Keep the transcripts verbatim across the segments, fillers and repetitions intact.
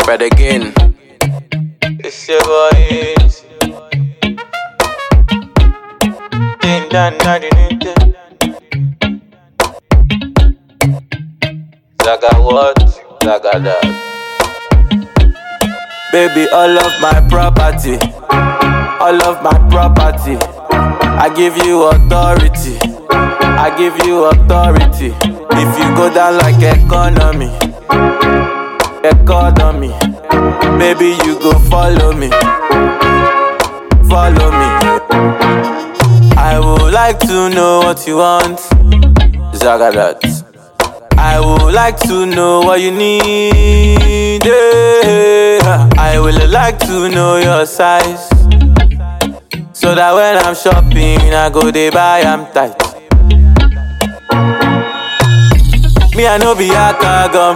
Spread again. It's your voice. Ding dong dong ding ding. Zaga what? Zaga that. Baby, all of my property, all of my property. I give you authority, I give you authority. If you go down like economy, economy, baby, you go follow me, follow me. I would like to know what you want, Zagadat. I would like to know what you need, yeah. I would like to know your size, so that when I'm shopping, I go dey buy am tight. Me, I no be akagum,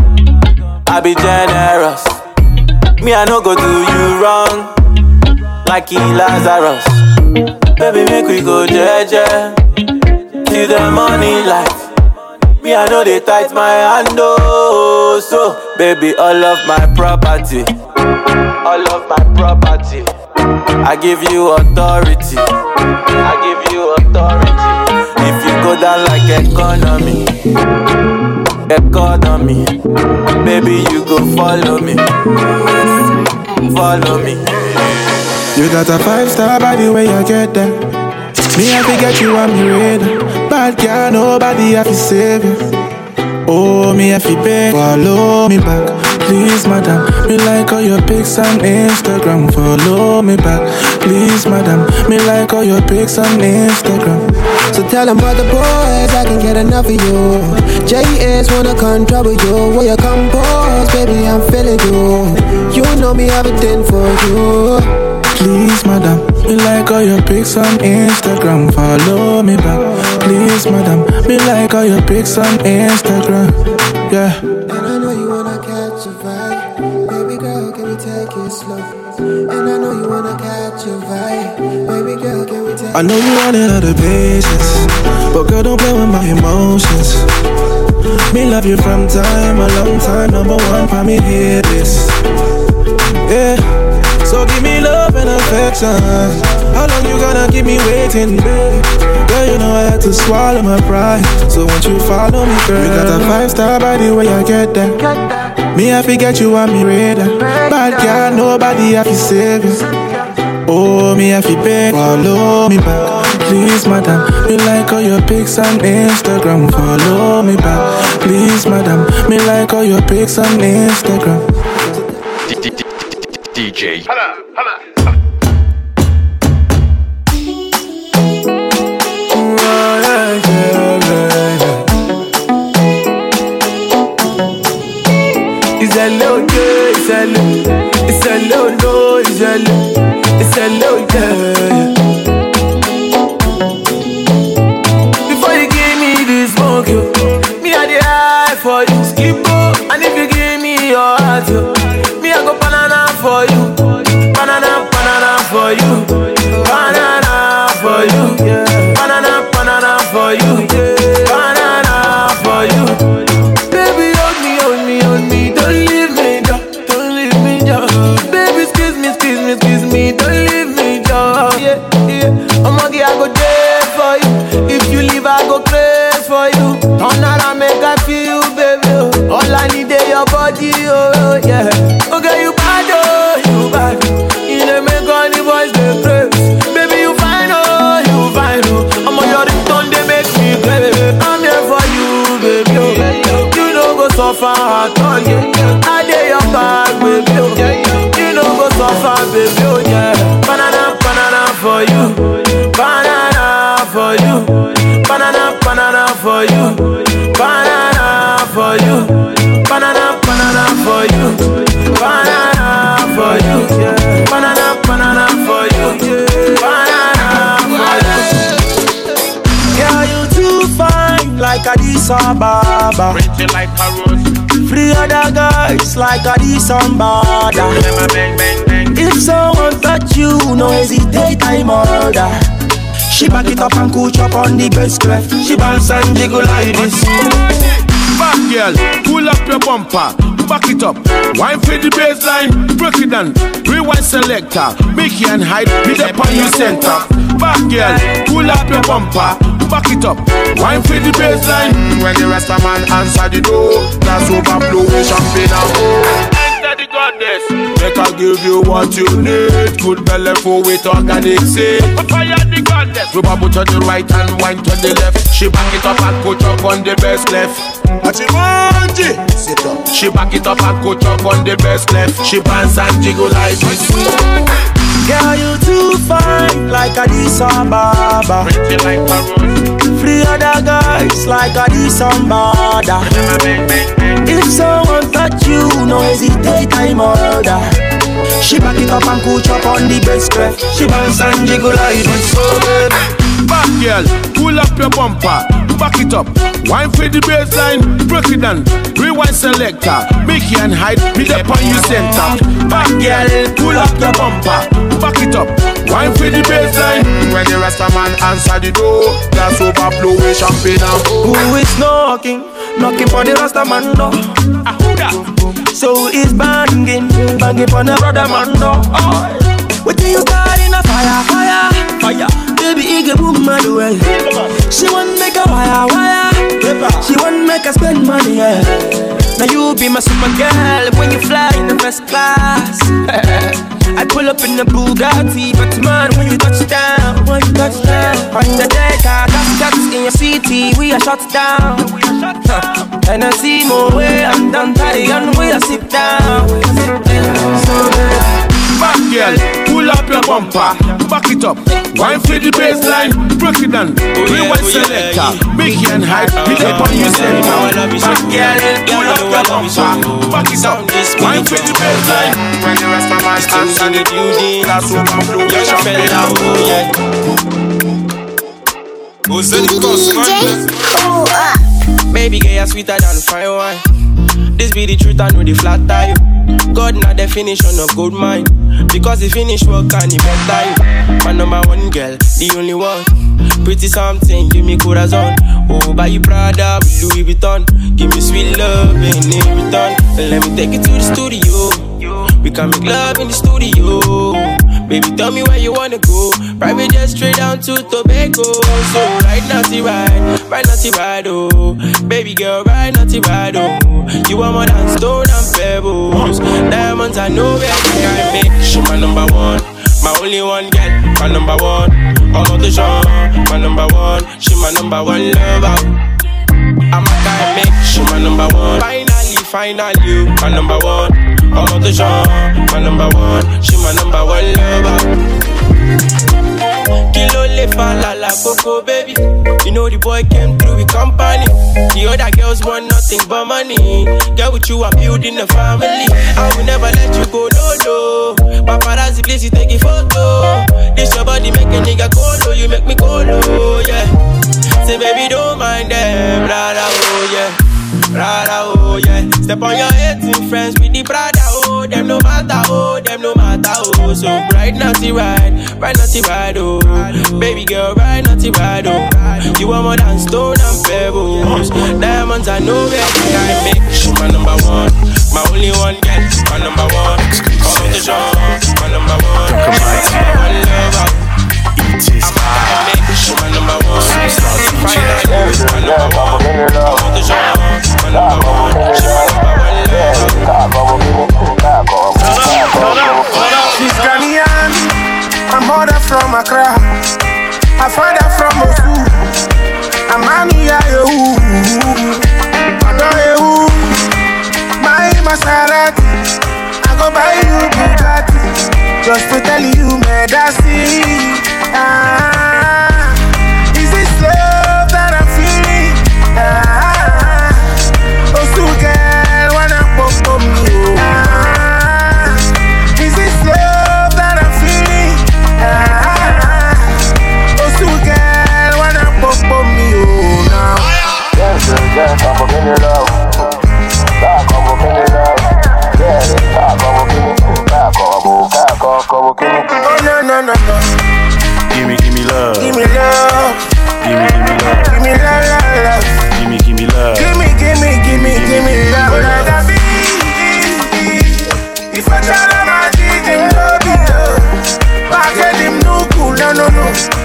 I be generous. Me, I no go do you wrong, like he Lazarus. Baby, make we go jeje, till the morning light. Me, I know they tight my hand, oh. So, baby, all of my property, all of my property, I give you authority, I give you authority. If you go down like economy, economy, baby, you go follow me, follow me. You got a five-star body when you get there. Me, I forget you on me radar. Bad girl, nobody have to save you. Oh, me, I feel beg. Follow me back, please, madam. Me like all your pics on Instagram. Follow me back, please, madam. Me like all your pics on Instagram. So tell them other boys I can get enough of you. J S wanna come trouble you. Will you compose, baby, I'm feeling you. You know me everything for you. Please, madam, me like all your pics on Instagram. Follow me back, please, madam. Me like all your pics on Instagram. Yeah. And I know you wanna catch a vibe, baby girl, can we take it slow? And I know you wanna catch a vibe, baby girl, can we take it slow? I know you wanted other patience, but girl, don't play with my emotions. Me love you from time, a long time. Number one, for me, hear this. Yeah. So give me love and affection. How long you gonna keep me waiting, babe? Girl, you know I had to swallow my pride. So won't you follow me, girl? You got a five-star body where you get that. Me, I forget you on me radar. Bad girl, nobody have to save you. Oh, me, I feel beg. Follow me back, please, madam. Me like all your pics on Instagram. Follow me back, please, madam. Me like all your pics on Instagram. D J. Hala, hala. It's a little girl, it's a little, it's a little no, it's a little, it's a little girl. Before you give me this smoke, yo, me I the eye for you, skip up. And if you give me your heart, yo, me I go banana for you, banana, banana for you, banana for you, banana, banana for you, banana for you. Baby, hold me, hold me, hold me, don't leave me down, don't leave me down. Baby, excuse me, excuse me, excuse me, don't leave me down. Yeah, yeah, I'm okay, I go there for you. If you leave, I go crazy for you. Turn around, make I feel you, baby. All I need is your body, oh yeah. Okay, you bad, oh, you bad. You done make all the boys they crazy. Baby, you fine, oh, you fine, oh. I'm on your ringtone, they make me crazy. I'm here for you, baby, oh. You know go suffer at all, yeah. I dare your back, baby, oh. You know go suffer, baby, oh, yeah. Banana, banana for you. Banana for you. Banana, banana for you. Banana for you. Banana, banana for you. Banana for you. Banana, banana for you. Banana for you. Yeah, you too fine like Addis Ababa. Pretty like a rose. Free other guys like Addis Ababa. Bang, bang, bang. If someone touch you, no hesitate, I murder. She back it up and coach up on the best clef. She bounce and jiggle like this. Back girl, pull up your bumper, back it up. Wine for the baseline, break it down. Rewind selector, make you and hide, be the on your center. Back girl, pull up your bumper, back it up. Wine for the baseline. When the rest of man answer the door, that's overflow with champagne and gold. Enter the goddess, make I give you what you need. Good belly for with organic seed. Fire the goddess. Rub a boot on the right and wine to the left. She back it up and put up on the best left. Achimanji, sit up. She back it up and put up on the best left. She bounce and jiggle like this. Girl, you too fine, like Addis Ababa. Pretty like a rose. Free other guys, like Addis Ababa. If someone touch you, no hesitate, I'm order. She back it up and coach up on the best clef. She bounce and jiggle like this, so baby. Back girl, pull up your bumper, back it up. Wine for the baseline, break it down. Rewind selector, make you and hide, be the on your center. Back girl, pull up your bumper, back it up. Wine for the baseline. When the rest of man answer the door, that's overflow with champagne and gold. Who is knocking? Knocking for the Rasta man door. So it's banging, banging for the brother man door. What do you got in a fire, fire, fire? Baby, he get boom mad well. She want make a wire, wire. She want make her spend money, yeah. Now you be my super girl when you fly in the first class. I pull up in the Bugatti, but man, when you touch down, when you touch down, on the deck, I got cats in your city, we are shut down. And I see more way, I'm done tired, and we are sit down. So back girl, pull up your bumper, back it up. Wine for the baseline, break it down. Rewind selector, make you and hide, be the on your center. Back girl, pull up your bumper, back it up. Wine for the baseline. When the rest of my hands on the duty, that's overflow with champagne and gold. Who's the D J? Baby girl, you're sweeter than fine wine. This be the truth, I know the flat tire. God not definition of good mind. Because the finish work and the better you. My number one girl, the only one. Pretty something, give me corazon. Oh, buy you Prada with Louis Vuitton. Give me sweet love in return. Let me take you to the studio. We can make love in the studio. Baby, tell me where you wanna go. Private jet straight down to Tobago. So right now, see right, right now, see right, oh. Baby girl, right now, see right, oh. You are more than stone and pebbles. Diamonds, I know where you can make. She my number one, my only one girl, my number one. I'm on the show, my number one. She my number one lover. I'm a guy make. She my number one. Finally, finally, you my number one. I'm on the show, my number one. She my number one lover. Kilo le fa la la coco baby. You know the boy came through with company. The other girls want nothing but money. Girl with you I'm building a family. I will never let you go, no, no. Paparazzi please you take a photo. This your body make a nigga colo. You make me colo, yeah. Say baby don't mind them, rara oh yeah. Rara oh yeah. Step on your eighteen friends with the brother oh. Them no matter oh, them no matter oh. So right now see right, right now see right oh. Baby girl right now see right oh. You are more than stone and pebbles. Diamonds I know where you can make. She my number one, my only one girl, my number one. Come on the show, my number one. She my number one lover. I'm a make. She my number one. Find out who's my number one. Come on the show, my number one. She my number one lover. She's Ghanaian, my mother from Accra, I find her from Mosul. I'm Mania, you, you, my Maserati. I go buy you Bugatti, just to tell you, man, that's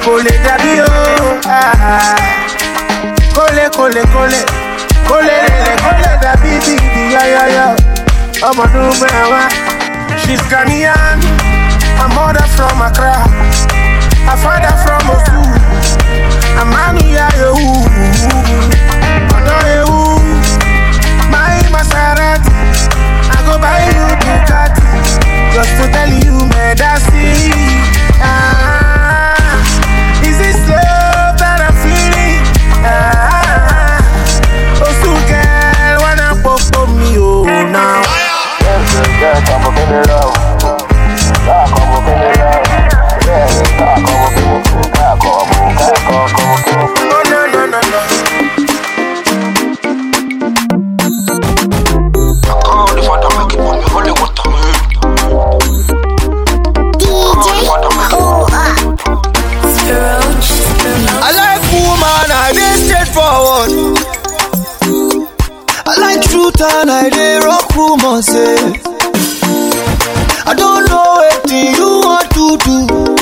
Kole dabi o, ah. Kole, kole, kole. Kole, kole, kole dabi di di ya ya ya. Ọmọ number one. She's Ghanaian, her mother from Accra, her father from Osu. A man who ya yo, Odo yo, my Maserati. I go buy you Bugatti, just to tell you, man, that's it. Ah, is this love that I'm feeling? Ah, Osu girl, wanna pop for me, oh now. Yeah, come up in the love. Yeah, come up in the love. Yeah, come up in the love. Yeah, come up, come up, come up. No, no, no, no, no. D J, oh, uh. I like woman, I dey straightforward. I like truth and I dey rock rumors, eh. I don't know anything you want to do,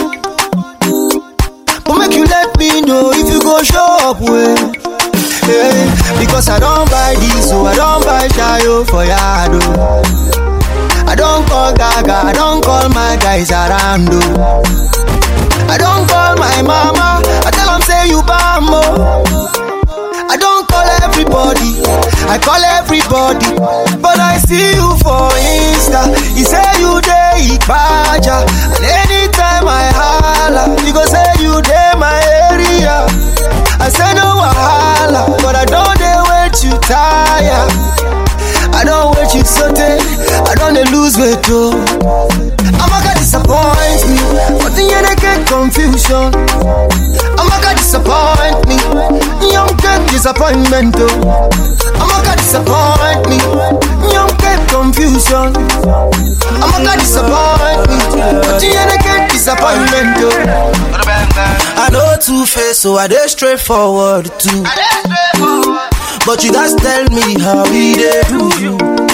but make you let me know if you go show up well. Yeah, because I don't buy this, so I don't buy Shayo for Yado. I don't call Gaga, I don't call my guys around. Oh. I don't call my mama, I tell them say you bambo. I don't call everybody, I call everybody. But I see you for Insta, you say you dey Ipaja. And anytime I holla, you go say you dey my area. I say no wahala, but I don't dey wait you tire. I don't wait you sote, I don't dey lose weight too. I'ma gonna disappoint me, but then you get confusion. I'ma gonna disappoint me, young get disappointment too. I'ma gonna disappoint me, young get confusion. I'ma gonna disappoint me, but then you get disappointment too. I know two-face, so I dey straightforward too. But you guys tell me how we dey do you.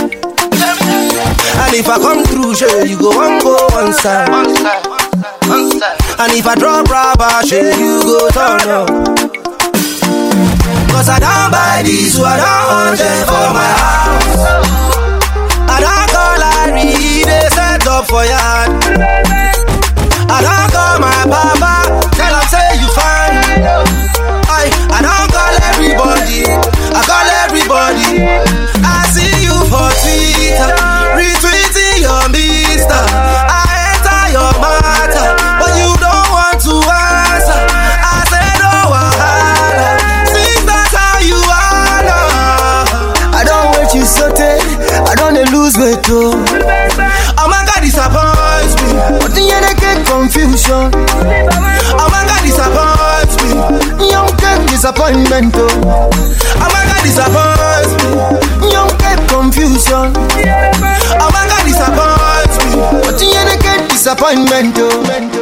And if I come through, sure, you go one go one side. And if I drop rubber, sure, you go turn up. Cause I don't buy this, so I don't want them for my house. I don't call Larry, they set up for yard. I don't call my papa, tell him say you fine. I, I don't call everybody, I call everybody. I see you for Twitter, retweeting your mister. I enter your matter, but you don't want to answer. I say no wahala, since that's how you are now. I don't wait you sote, I don't lose weight too. Oh my God, disappoint me, but then you get confusion. Oh my God, disappoint me, young get disappointment too. Oh my God, disappoint me, young get confusion. Oh my God, disappoint me, but then you get disappointment too.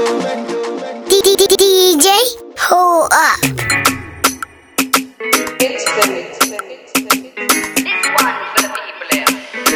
D J, hold up. It's the mix. This one for the people there.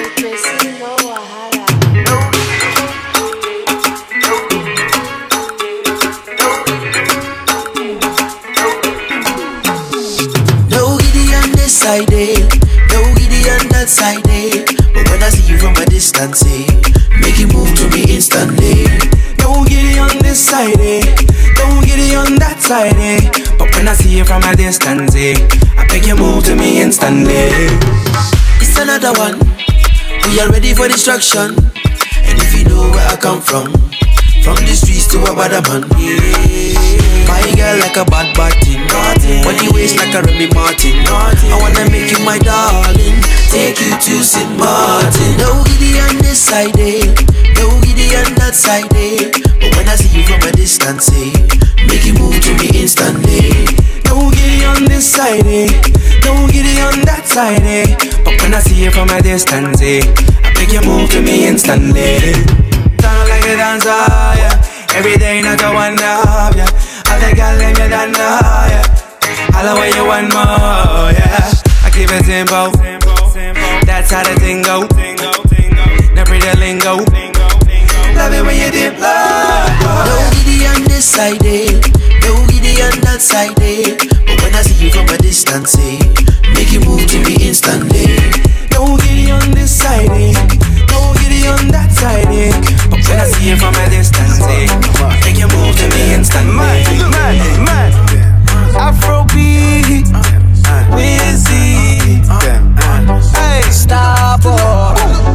No giddy on this side, eh? No giddy on that side, eh? But when I see you from a distance, eh? Make you move to me instantly. No giddy on this side, eh? Don't giddy on that side, eh? But when I see you from a distance, eh? I make you move to me instantly. It's another one. We are ready for destruction. And if you know where I come from, from the streets to a bad man, yeah. My girl like a bad bad thing, body waist like a Remy Martin. I wanna make you my darling, take you to Saint Martin. No giddy on this side, eh? No giddy on that side, eh? But when I see you from a distance, eh? Make you move to me instantly. No giddy on this side, eh? No giddy on that side, eh? But when I see you from a distance, eh? I make you move to me instantly. Sound like a dancer, yeah. Every day not a wonder, yeah. All the girls let me down, yeah. All the way you want more, yeah. I keep it simple, that's how the thing go. The pretty lingo, love it when you dip low. No giddy on this side, eh? No giddy on that side, eh? But when I see you from a distance, eh? Make you move to me instantly. No giddy on this side, eh? No giddy on that side, eh? But when I see you from a distance, eh? Make you move to me instantly. Man, man, man. Afrobeat, Wizzy, hey, Starboy.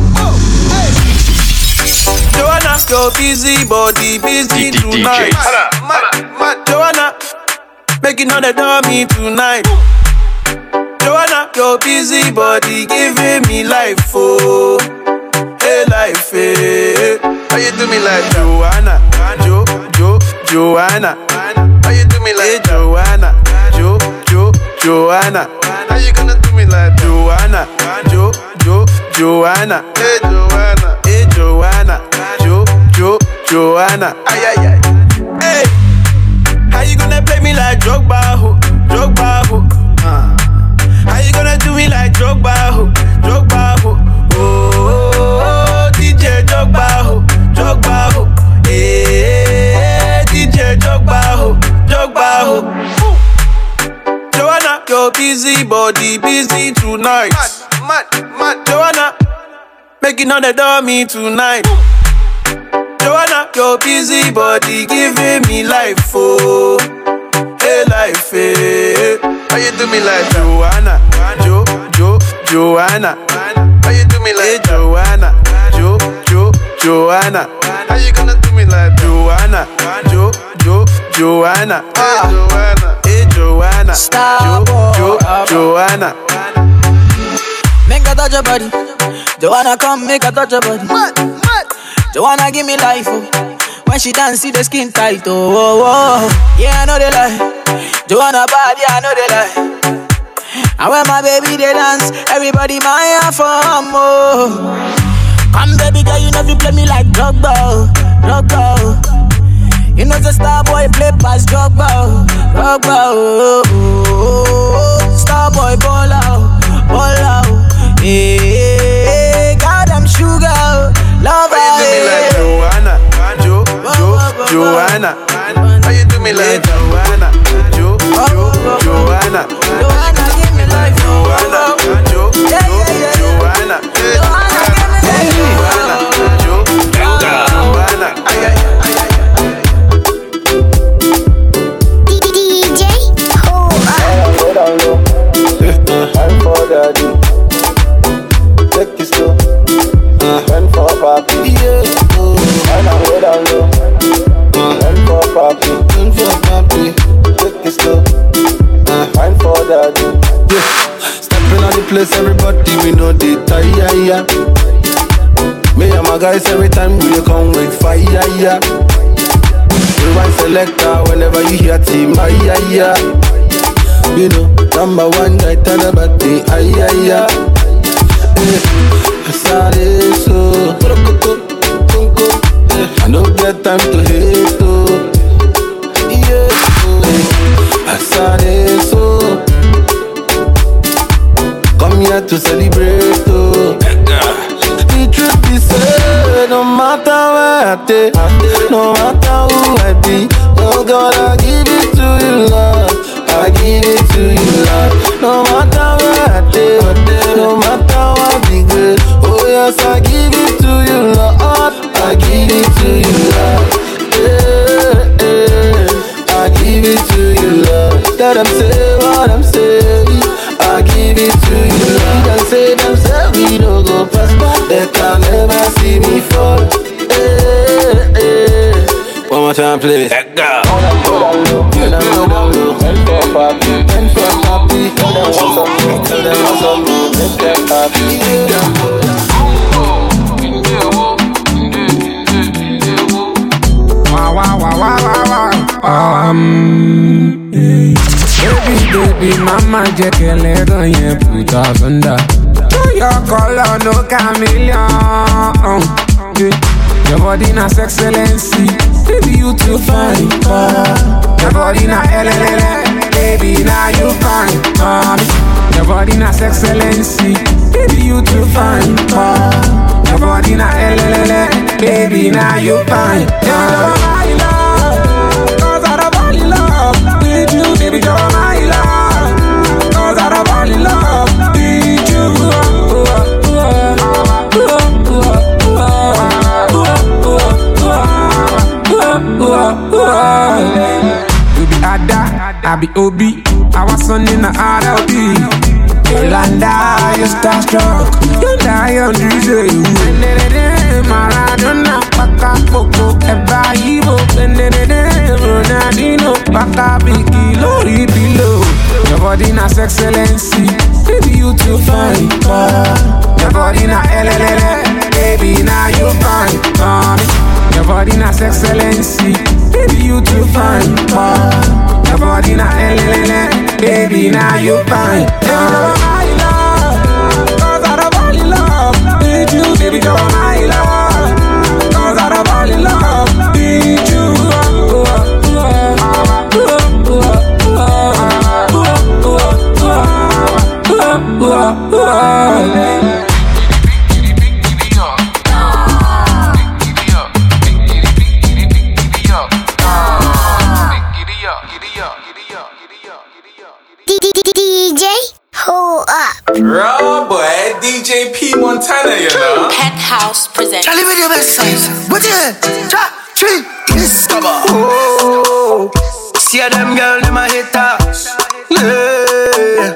Joanna, your busy body, busy tonight. Joanna, making all the dummy tonight. Joanna, your busy body, giving me life, oh, hey life, hey. How you do me like Joanna, Jo, Jo, Joanna? How you do me like hey, Joanna, Jo, Jo, Joanna? How you gonna do me like Joanna, Jo, Jo, Joanna? Hey Joanna, hey Joanna, Jo, Jo, Joanna? Ay ay ay. Hey, how you gonna play me like Drogba, ho, Drogba, ho? Uh. How you gonna do me like Drogba, ho, Drogba, ho? Oh, D J Drogba, ho, Drogba, ho. Hey, D J Drogba, ho, Drogba, ho. Joanna, your busy body, busy tonight. Mad, mad, mad. Joanna, making all the dummy tonight. Joanna, your busy body, giving me life, oh, hey life, hey. How you do me like Joanna, Jo, Jo, Joanna? How you do me like hey, Joanna, Jo, Jo, Joanna? How you gonna do me like Joanna, Jo, Jo, Joanna? Hey Joanna, hey Joanna, Jo, Jo, Joanna? Make a touch your body, Joanna, come make a touch your body. What? What? Joanna, give me life, oh. When she dance, see the skin tight, oh, oh, oh. Yeah, I know they lie. Joanna bad, yeah, I know they lie. And when my baby they dance, everybody my hand for more. Come baby girl, you know you play me like Drogba, Drogba. You know the star boy play past Drogba, Drogba. Oh, oh, oh. Star boy ball out, ball out. Hey, hey, God I'm sugar, love her. How you do me like Joanna, Jo, Jo, Joanna? How you do me like Joanna, Jo, Jo, Joanna? Joanna, give me life, Joanna, Jo, Jo, Joanna? Joanna, give me life, Joanna, Jo, Jo, Joanna? Ay ay ay ay. D J, hold up. I'm for daddy. Take this slow. Run for papi. Yeah. And I'm way down low. Run for papi. Run for papi. Take this slow. I'm for daddy. Yeah. Stepping on the place, everybody we know the tie. Yeah, yeah. Me and my guys every time we come with fire. Yeah. We want selector whenever you hear team. Ay, ay, yeah. You know, number one guy tell about the ay, ay, yeah. Sorry, so I don't get time to hate, oh. Yeah, I sorry, so come here to celebrate, oh. The truth is said, no matter where I take, no matter who I be, oh God, I give it to you, Lord. I give it to you, Lord. No matter where I take, no matter what be good. Oh yes, I give it to you, Lord. I give it to you, Lord. Yeah, yeah. I give it to you, Lord. Let them say what I'm saying. I give it to you, Lord. Them say, them say we don't go past, they can never see me fall. Yeah, yeah. One more time, please. Let go. And I'm go down low. And for papi, and for papi. Tell them what's up, tell them what's up. Make them happy. Wow, wow, wow, wow, wow, wow. Um, yeah. Baby, baby, mama, jẹ́ kẹ́lẹ́ gan yẹn put us under. Your color no chameleon. Yeah. Your body na excellency, baby you too fine. Uh, your body na L L L, baby now you fine. Uh, your body na excellency, baby you too fine. Uh, your body na L L L, baby now you fine. Uh, I don't fall in love, 'cause I don't fall in love. son in the R L B. Yolanda, you starstruck. Yolanda, on D J. Maradona, Baka, Poco, Eba, Ivo, Ronaldinho, Baka, Biki, Lori, below. Your body na excellency, baby you too fine. Uh, your body na L L L, baby now you fine. Uh, your body na excellency, baby you too fine. Uh, your body na L L L, baby now you fine. Uh, my love, cause I don't fall in love with you, baby you're my love. Cause I don't fall in love with you. Uh, uh, uh, uh, uh, Whoa, whoa. D J, hold up. Raw boy, D J P Montana, you know. Penthouse presents. Charlie with your best size. What you? Top three. Discover. Oh, see them girl, them a haters. Yeah.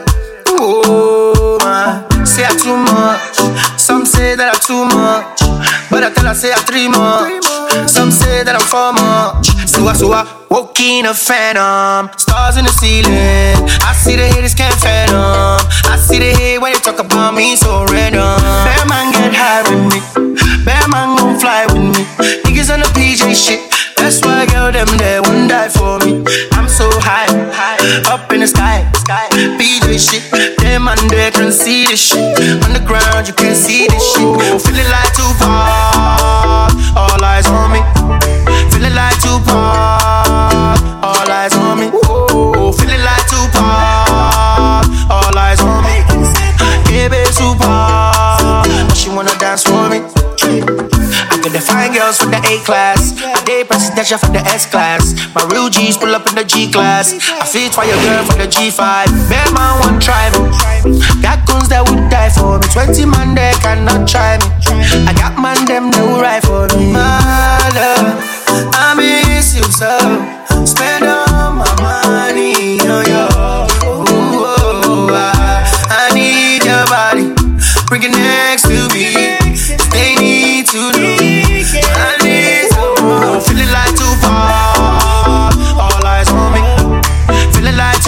Oh man, say I too much. Some say that I too much, but I tell I say I three much. Some say that I'm four much. So I, so I woke in a phantom. Stars in the ceiling. I see the haters can't fathom. I see the hate when they talk about me so random. Bear man get high with me. Bear man gon' fly with me. Niggas on the P J shit. That's why girl them there won't die for me. I'm so high, high, up in the sky, sky. P J shit. Them man there can see this shit. On the ground you can see this shit. Feeling like Tupac. All eyes on me. Feeling like Tupac. All eyes on me. Whoa. Feeling like Tupac. All eyes on me. Yeah, baby, Tupac. She wanna dance for me. I could define girls from the A class. I date presidential from the S class. My real G's pull up in the G class. I feel for your girl from the G five. Bear man won't try me. Got guns that would die for me. Twenty man there cannot try me. I got man them that will ride for me. My love, I miss you so. Spend all my money on you. Ooh, oh, I, I need your body. Bring it next to me. They need to know. I need to know. Feeling like Tupac. All eyes on me. Feeling like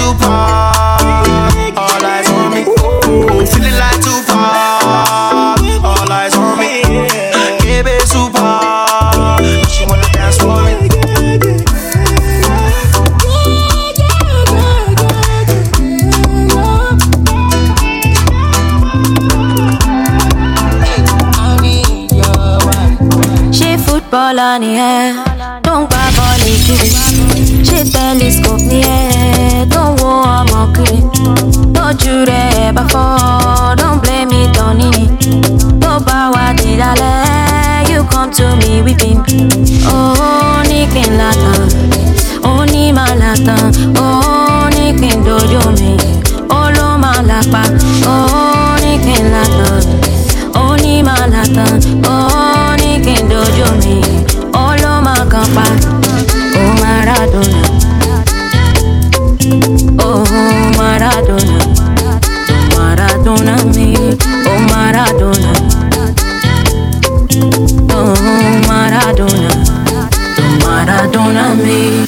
Tupac. All eyes on me. Ooh, feeling like Tupac. All eyes on me. Yeah, baby, Tupac. She wanna dance for me. Ball on the air, don't grab on the kid. She telescope the air, don't wo I'm okay. Don't you ever fall, don't blame it on it. Don't bow what did I let you come to me weeping. Oh, Nikin Latan, oh, ni malatan, oh, Nikin dojo me, oh, lo malapa, oh, Nikin Latan, oh, ni malatan, oh, Nikin dojo me, oh, lo makapa, oh, Maradona, oh, Maradona, Maradona me, oh, Maradona, oh, Maradona, oh, Maradona me.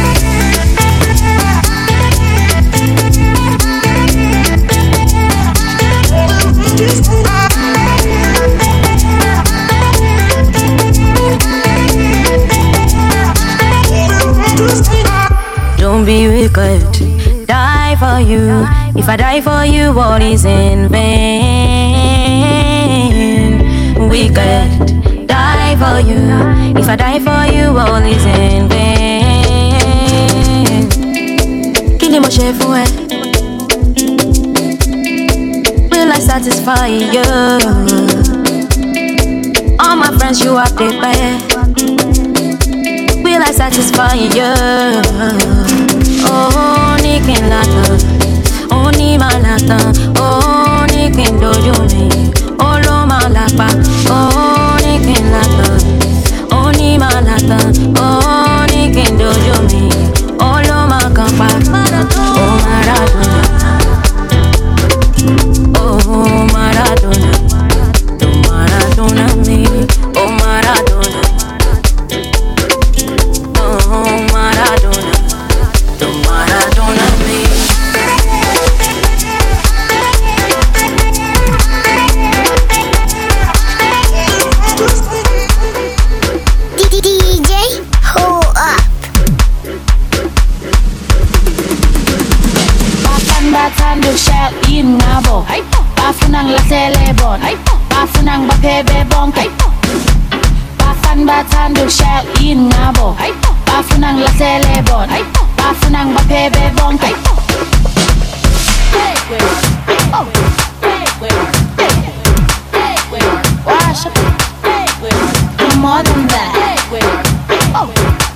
Don't be wicked, die for you. If I die for you, all is in vain. Wicked, die for you. If I die for you, all is in vain. Kill him, chef, will I satisfy you? All my friends, you up there, babe. Will I satisfy you? Oh, Nikin Latan, oh, ni malatan, oh, Nikin dojo me, oh, lo malapa, oh, Nikin Latan, oh, ni malatan, oh, Nikin dojo me, oh, lo makapa, oh, Maradona. bathandul shell in ngabo bafunang la celebon bafunang bapebe bonke bafan bathandul shell in ngabo bafunang la celebon bafunang bapebe bonke oh wash up more than that oh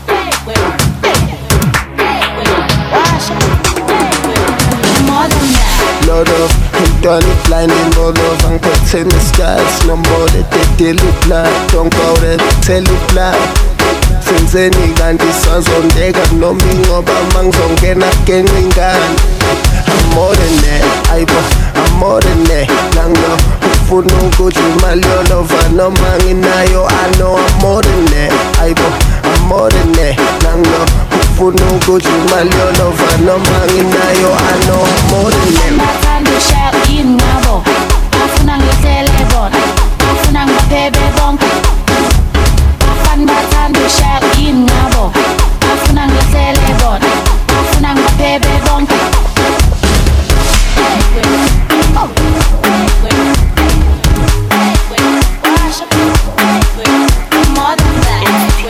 Load of, I'm done it blinding, load of, I'm cutting the skies. No more that they tell you black, don't go there, tell you black. Since any gun, this son's on deck, I'm no me over mangs on get up, getting gun. I'm more than that, I I'm more than that. Lang no, food no good, you my little lover, no man in yo, I know I'm more than that, I I'm more than that. Lang no, food no good, you my little lover, no man in yo, I know I'm more than that. Bathandul shell in ngabo bafunang la celebon bafunang bapebe bonke bafan bathandul shell in ngabo bafunang la celebon bafunang bapebe bonke more than that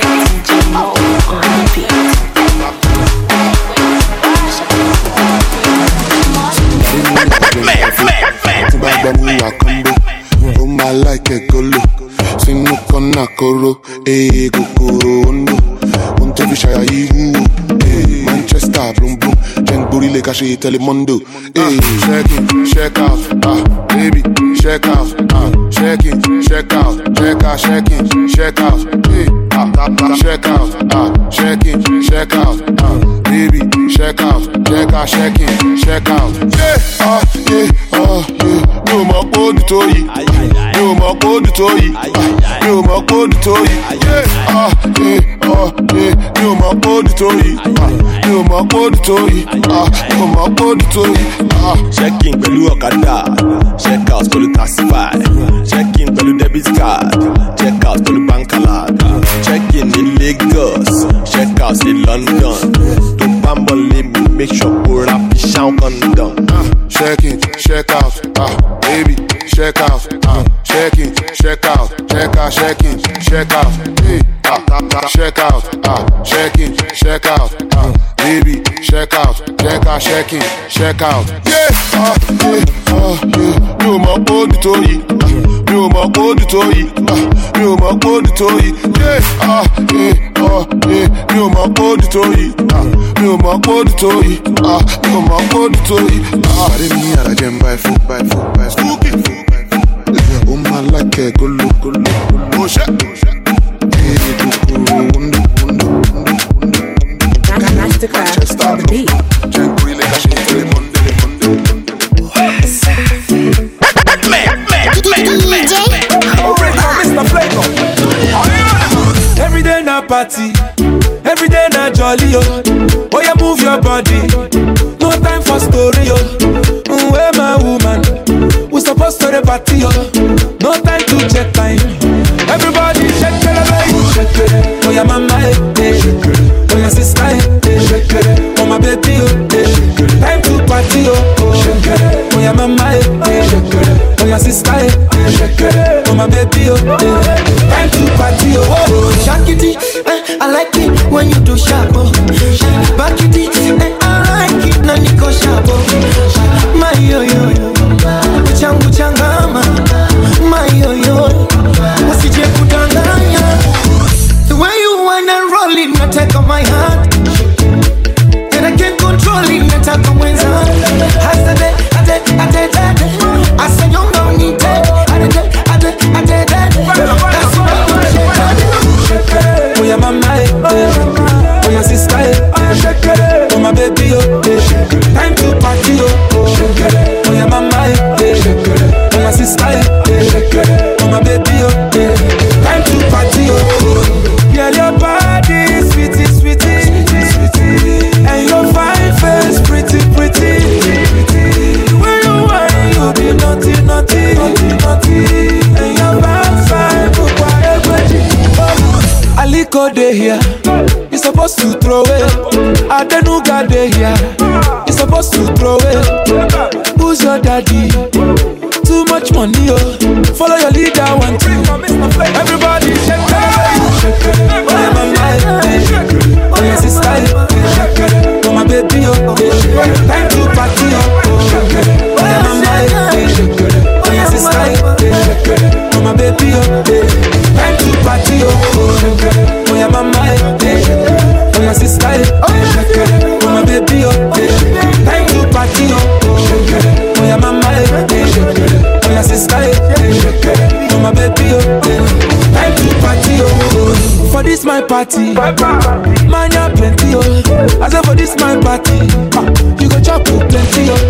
I like a golo, sing no kona koro, eh, kukuro ondo, unte bishaya ihu, eh, Manchester, boom boom, jen booty like a she telemundo, eh, shake it, shake out, ah, baby, shake out, ah, shake it, shake out, shake out, shake it, shake out, eh, ah, ah, shake out, ah, shake it, shake out, ah, baby, shake out, shake out, shake it, shake out, yeah, ah, yeah, ah, yeah, no more body to you. You my good toy, you my good toy, yeah, ah, yeah, ah, yeah, you my good toy, you my good toy, ah, you my good toy, ah. Checking pẹ̀lú ọ̀kadà, check out pẹ̀lú taxify, checking pẹ̀lú debit card, check out pẹ̀lú bank alert, checking in Lagos, check out in London, tó bá ń bọ̀ lé mi, make sure kó ra fi ṣáwọn condom. Checking, check out, ah, baby, check out, ah. Check in, check out, check out, check in, check out, hey, ah, ah, check out, ah, check in, check out, ah, baby, check out, check out, check in, check out, yeah, ah, yeah, ah, yeah, you my body toy, you my body toy, ah, you my body toy, yeah, ah, yeah, ah, yeah, you my body toy, ah, you my body toy, ah, you my body toy, ah. Pare mi ara jam by foot by foot by foot by foot. Oh my like a go look, go look, go look. Hey, go go undo, undo, undo, undo. Masterclass on the beat. Jank really cash it till Monday, Monday. Man, man, man, man. Mister Flavor. Every day na party, every day na jolly oh. Oh yeah, move your body. No time for story oh. Where my woman? We supposed to the party, oh. No time to check time. Everybody shake it, baby. Shake it. Oh, your mama, eh, eh. Oh, your sister, eh, shake it. Oh, my baby, oh, eh. Time to party, oh, oh. Shake it. Oh, your mama, eh, eh. Shake it. Oh, your sister, eh, shake it. Oh, my baby, oh, eh. Time to party, oh, oh. Shake it, eh, I like it when you do sharp, oh. Back it, eh, I like it, na niko sharp, oh. My yo yo yo. Changu changama, my yo yo. Usije kudanganya. The way you wanna roll it, na take on my heart. And I can't control it, na take on my heart. Hasade, ade, ade, ade. Asa nyonga unite, ade, ade, ade, ade. That's why you shake it. Oh, your mama, eh, oh, your sister, eh, oh, my baby, oh, eh. Time to party, oh, oh. Oh, your mama, eh, oh, your sister, eh, oh, my baby, oh, eh. Time to party, oh. Yeah, your body, sweetie, sweetie, sweetie, and your fine face, pretty, pretty, pretty. When you want, you be naughty, naughty, naughty, naughty, and your backside, look why everybody. Aliko dey here, you supposed to throw it. Adenuga dey here, you supposed to throw it. your daddy. Too much money, oh. Follow your leader, one two. Everybody shake it, shake it. Oh yeah, my mind, oh yeah, sister, oh my baby, oh. Time to party, oh. Oh yeah, my mind, oh yeah, sister, oh my baby, oh. Time to party, oh. Oh yeah, my mind, oh yeah, sister, oh my baby, oh. Time to party, oh. Oh yeah, my mind, oh yeah, sister, oh my baby, oh. Time to party, oh. For this my party, man, you plenty, oh. I said for this my party, you go chop plenty, oh.